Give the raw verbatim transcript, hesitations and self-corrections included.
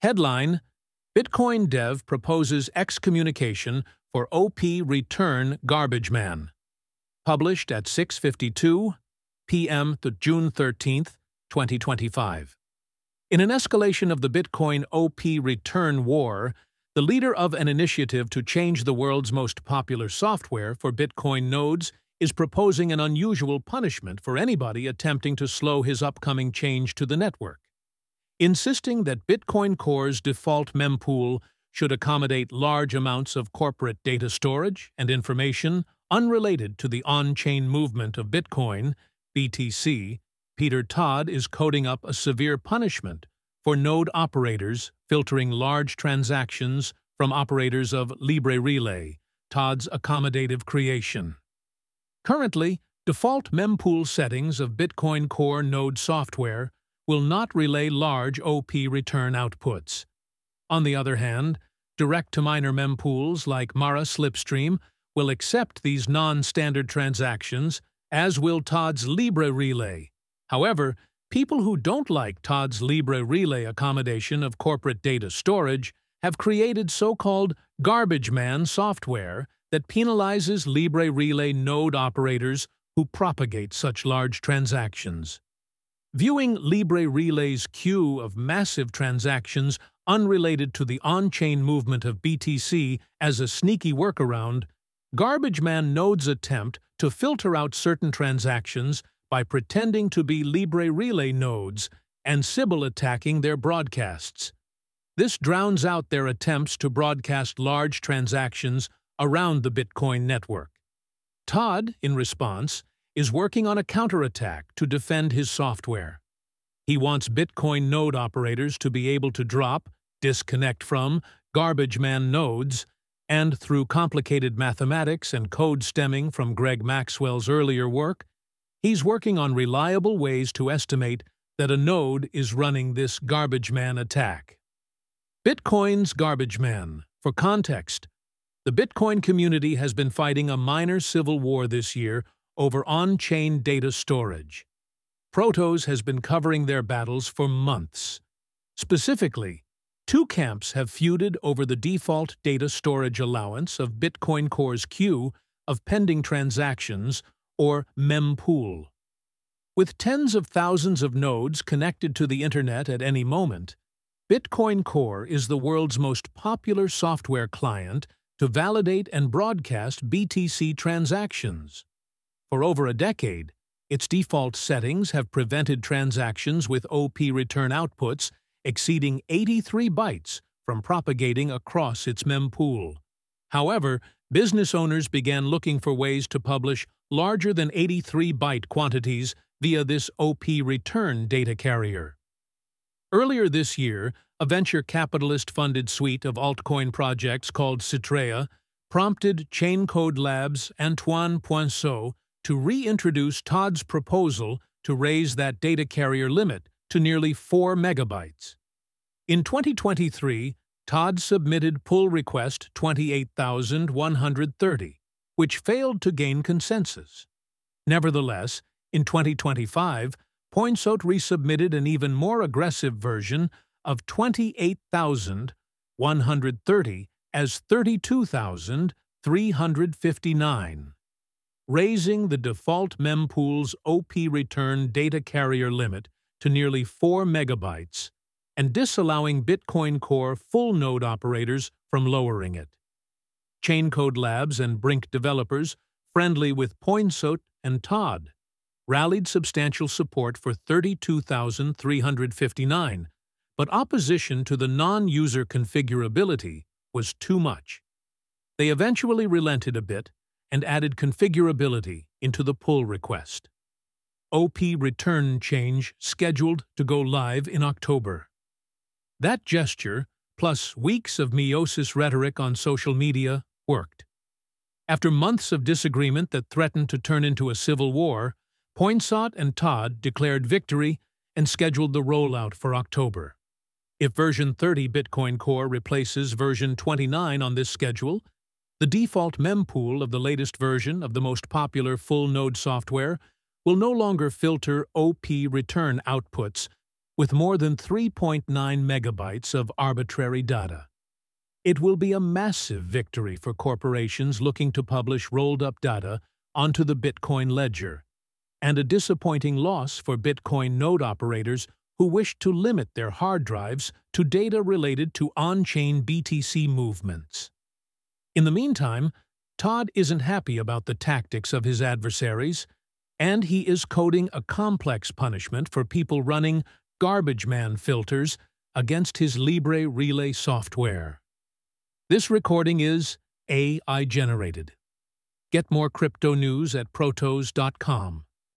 Headline: Bitcoin dev proposes excommunication for O P return garbage man. Published at six fifty-two p m June thirteenth, twenty twenty-five. In an escalation of the Bitcoin O P return war, the leader of an initiative to change the world's most popular software for Bitcoin nodes is proposing an unusual punishment for anybody attempting to slow his upcoming change to the network. Insisting that Bitcoin Core's default mempool should accommodate large amounts of corporate data storage and information unrelated to the on-chain movement of Bitcoin, B T C, Peter Todd is coding up a severe punishment for node operators filtering large transactions from operators of Libre Relay, Todd's accommodative creation. Currently, default mempool settings of Bitcoin Core node software will not relay large O P return outputs. On the other hand, direct-to-miner mempools like Mara Slipstream will accept these non-standard transactions, as will Todd's Libre Relay. However, people who don't like Todd's Libre Relay accommodation of corporate data storage have created so-called garbage man software that penalizes Libre Relay node operators who propagate such large transactions. Viewing Libre Relay's queue of massive transactions unrelated to the on-chain movement of B T C as a sneaky workaround, Garbage Man nodes attempt to filter out certain transactions by pretending to be Libre Relay nodes and Sybil attacking their broadcasts. This drowns out their attempts to broadcast large transactions around the Bitcoin network. Todd, in response, is working on a counterattack to defend his software. He wants Bitcoin node operators to be able to drop, disconnect from, garbage man nodes, and through complicated mathematics and code stemming from Greg Maxwell's earlier work, he's working on reliable ways to estimate that a node is running this garbage man attack. Bitcoin's garbage man. For context, the Bitcoin community has been fighting a minor civil war this year over on-chain data storage. Protos has been covering their battles for months. Specifically, two camps have feuded over the default data storage allowance of Bitcoin Core's queue of pending transactions, or mempool. With tens of thousands of nodes connected to the Internet at any moment, Bitcoin Core is the world's most popular software client to validate and broadcast B T C transactions. For over a decade, its default settings have prevented transactions with O P return outputs exceeding eighty-three bytes from propagating across its mempool. However, business owners began looking for ways to publish larger than eighty-three byte quantities via this O P return data carrier. Earlier this year, a venture capitalist-funded suite of altcoin projects called Citrea prompted Chaincode Labs' Antoine Poinceau to reintroduce Todd's proposal to raise that data carrier limit to nearly four megabytes. In twenty twenty-three, Todd submitted pull request twenty-eight thousand one hundred thirty, which failed to gain consensus. Nevertheless, in twenty twenty-five, Poinceau resubmitted an even more aggressive version of twenty-eight thousand one hundred thirty as thirty-two thousand three hundred fifty-nine. Raising the default mempool's O P return data carrier limit to nearly four megabytes and disallowing Bitcoin Core full node operators from lowering it. Chaincode Labs and Brink developers, friendly with Poinceau and Todd, rallied substantial support for thirty-two thousand three hundred fifty-nine, but opposition to the non-user configurability was too much. They eventually relented a bit and added configurability into the pull request. O P return change scheduled to go live in October. That gesture, plus weeks of meiosis rhetoric on social media, worked. After months of disagreement that threatened to turn into a civil war, Poinceau and Todd declared victory and scheduled the rollout for October. If version thirty Bitcoin Core replaces version twenty-nine on this schedule, the default mempool of the latest version of the most popular full node software will no longer filter O P return outputs with more than three point nine megabytes of arbitrary data. It will be a massive victory for corporations looking to publish rolled-up data onto the Bitcoin ledger, and a disappointing loss for Bitcoin node operators who wish to limit their hard drives to data related to on-chain B T C movements. In the meantime, Todd isn't happy about the tactics of his adversaries, and he is coding a complex punishment for people running garbage man filters against his Libre Relay software. This recording is A I generated. Get more crypto news at protos dot com.